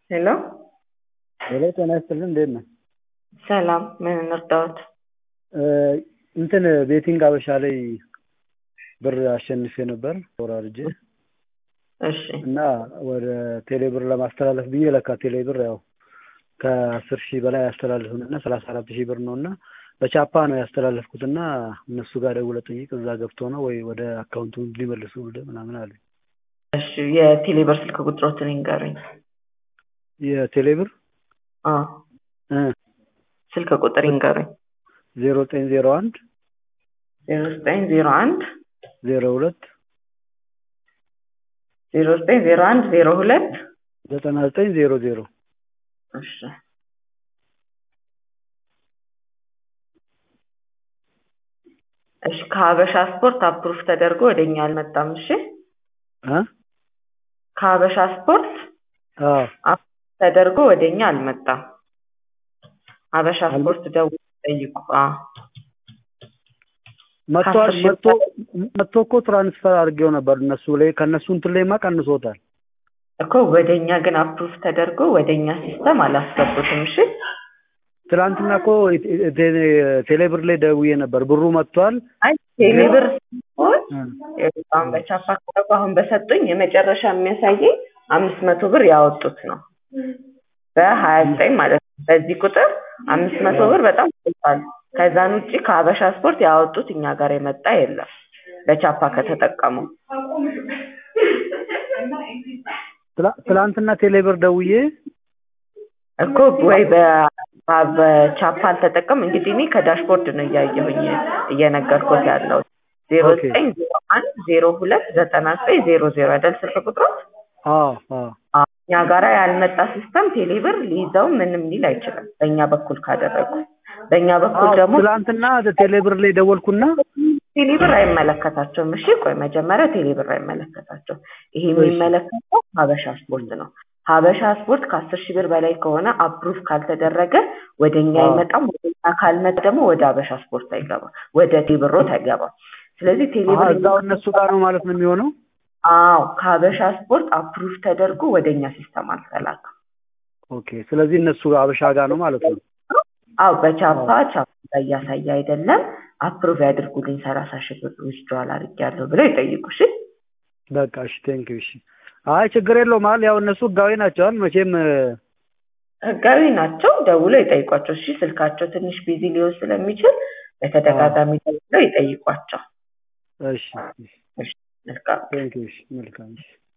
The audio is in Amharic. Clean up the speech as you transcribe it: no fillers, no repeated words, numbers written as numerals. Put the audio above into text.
ሄሎ ሄሎ ጤና ይስጥልኝ እንዴት ነህ? ሰላም ምን እንርዳዎት? እንትን ቤቲንግ አበሻ ላይ ብር አሸንፌ ነበር ወራርጄ እሺ እና ወደ ቴሌብር ለማስተላለፍ ብዬ ለካ ቴሌብር ያው ከ10,000 በላይ ያስተላልፉና 34,000 ብር ነውና በቻፓ ነው ያስተላለፍኩትና እነሱ ጋር ደውለህ ጠይቅ እዛ ገብቶ ነው ወይ ወደ አካውንቱ ሊመልሱ ምናምን አለ። እሺ የቴሌብር ስልክ ቁጥሮትን ይንገሩኝ። የቴሌብር ስልክ ቁጥር ይንገሩኝ። 0901 0901 02 0901 02 9900 እሺ እሺ ከሀበሻ ስፖርት አፕሩቭ ተደርጎ ወደኛ አልመጣም። እሺ ከሀበሻ ስፖርት ተደርጎ ወደኛ አልመጣም። ሀበሻ ስፖርት ደውለው ጠይቁ። መጥቶ እኮ ትራንስፈር አድርጌው ነበር እነሱ ላይ ከነሱ እንትን ላይማ ቀንሶታል እኮ ወደኛ ግን አፕሩቭ ተደርጎ ወደኛ ሲስተም አላስገቡትም። እሺ ትላንትና እኮ ቴሌብር ላይ ደውዬ ነበር ብሩ መጥቷል። አይ ቴሌብር አሁን በቻፓ አሁን በሰጡኝ የመጨረሻ የሚያሳየኝ 500 ብር ያወጡት ነው በ29 ማለት ነው። በዚህ ቁጥር 500 ብር በጣም ይጣል። ከዛን ውጪ ከሀበሻ ስፖርት ያወጡት እኛ ጋር የመጣ የለም በቻፓ ከተጠቀሙ። ትላንትና ቴሌብር ደውዬ እኮ ወይ በቻፓ አልተጠቀም። እንግዲህ እኔ ከዳሽቦርድ ነው እያየሁኝ እየነገርኩት ያለው 0901 02 9900 አይደል ስልክ ቁጥሩ? እኛ ጋራ ያልመጣ ሲስተም ቴሌብር ሊይዘው ምንም ሊል አይችልም በእኛ በኩል ካደረጉ። በእኛ በኩል ደግሞ ትላንትና ቴሌብር ላይ ደወልኩና ቴሌብር አይመለከታቸውም። እሺ ቆይ መጀመሪያ ቴሌብር አይመለከታቸውም። ይሄ የሚመለከተው ሀበሻ ስፖርት ነው። ሀበሻ ስፖርት ከ10,000 ብር በላይ ከሆነ አፕሩቭ ካልተደረገ ወደኛ አይመጣም። ወደኛ ካልመጣ ደግሞ ወደ ሀበሻ ስፖርት አይገባም፣ ወደ ቴሌብሮት አይገባም። ስለዚህ ቴሌብር እዛው እነሱ ጋር ነው ማለት ነው የሚሆነው። አዎ ከሀበሻ ስፖርት አፕሩቭ ተደርጎ ወደኛ ሲስተም አልተላከም። ኦኬ ስለዚህ እነሱ ሀበሻ ጋር ነው ማለት ነው። አዎ በቻፓ ላይ ያሳየ አይደለም አፕሩቭ ያድርጉልኝ 30,000 ብር ዊዝድሮዋል አድርጌያለሁ ብለው ይጠይቁ። እሺ በቃ እሺ ቴንክ ዩ። እሺ አይ ችግር የለውም ማለት ያው እነሱ ህጋዊ ናቸው መቼም ህጋዊ ናቸው። ደውለው ይጠይቋቸው። እሺ ስልካቸው ትንሽ ቢዚ ሊሆን ስለሚችል በተደጋጋሚ ደውለው ይጠይቋቸው። እሺ እሺ መልካም ቴንክ ዩ። መልካም